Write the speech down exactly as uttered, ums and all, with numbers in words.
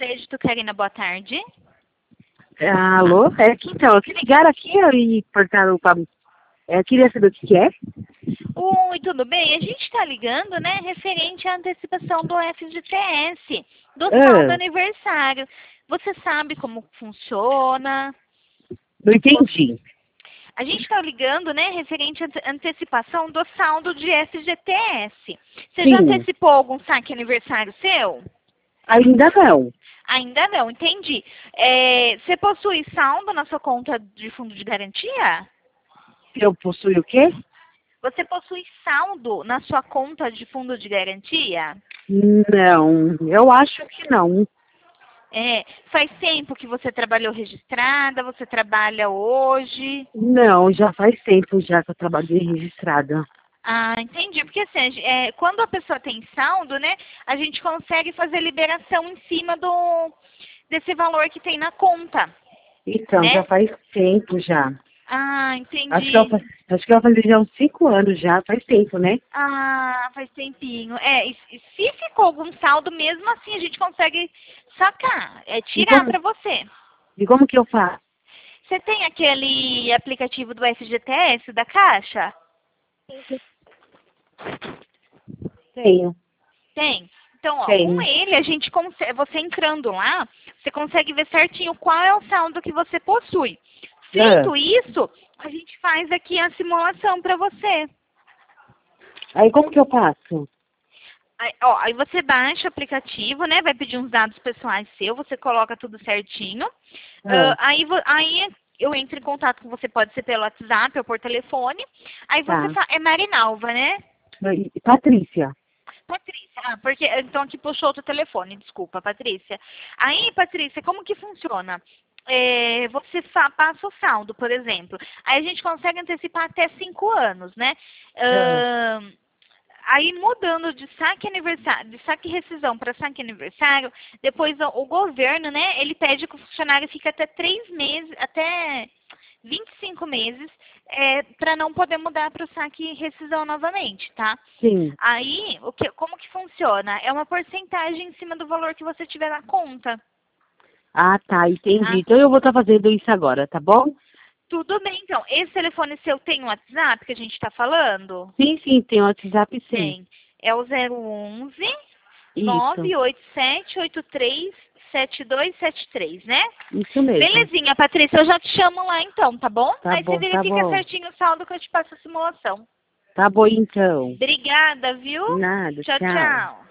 Crédito, Karina, boa tarde. Alô? É que então, eu que ligaram aqui e perguntaram pra mim. Eu queria saber o que que é. Oi, tudo bem? A gente está ligando, né, referente à antecipação do F G T S, do saldo Ah, aniversário. Você sabe como funciona? não entendi. A gente está ligando, né, referente à ante- antecipação do saldo de F G T S. Você já Sim, antecipou algum saque aniversário seu? ainda não. Ainda não, entendi. É, você possui saldo na sua conta de fundo de garantia? Eu possuo o quê? Você possui saldo na sua conta de fundo de garantia? Não, eu acho que não. É, faz tempo que você trabalhou registrada, você trabalha hoje? Não, já faz tempo já que eu trabalhei registrada. Ah, entendi. Porque assim, a gen- é, quando a pessoa tem saldo, né, a gente consegue fazer liberação em cima do desse valor que tem na conta, Então, já né? faz tempo já. Ah, Acho que eu, entendi. fa- acho que eu fazer já uns cinco anos já, faz tempo, né? Ah, faz tempinho. É, e, e se ficou algum saldo, mesmo assim a gente consegue sacar, é E tirar como, para você. e como que eu faço? Você tem aquele aplicativo do F G T S da Caixa? Tenho, Tem. Então, ó, com tenho. ele, a gente consegue, você entrando lá, você consegue ver certinho qual é o saldo que você possui. Ah, Feito isso, a gente faz aqui a simulação para você. aí como que eu faço? Aí, ó, aí você baixa o aplicativo, né? Vai pedir uns dados pessoais seus, você coloca tudo certinho. Ah, Ah, aí, vo- aí eu entro em contato com você, pode ser pelo WhatsApp ou por telefone. Aí você tá. fa... é Marinalva, né? E- Patrícia. Patrícia, ah, porque então aqui puxou outro telefone, desculpa, Patrícia. Aí, Patrícia, como que funciona? É, você fa- passa o saldo, por exemplo. Aí a gente consegue antecipar até cinco anos, né? Ah, Ahn, aí mudando de saque aniversário, de saque rescisão para saque aniversário, depois o, o governo, né, ele pede que o funcionário fique até três meses, até vinte e cinco meses, é, para não poder mudar para o saque rescisão novamente, tá? sim. Aí, o que, como que funciona? É uma porcentagem em cima do valor que você tiver na conta, Ah, tá, entendi. tá? Então eu vou estar fazendo isso agora, tá bom? Tudo bem, então. Esse telefone seu tem um WhatsApp que a gente está falando? Sim, sim, tem o WhatsApp, sim. Tem. É o zero onze Isso, nove oito sete oito três sete dois sete três, né? isso mesmo. Belezinha, Patrícia, eu já te chamo lá então, tá bom? Tá Aí você bom, tá verifica bom. certinho o saldo que eu te passo a simulação. Tá bom então. Obrigada, viu? Nada, Tchau, tchau. tchau.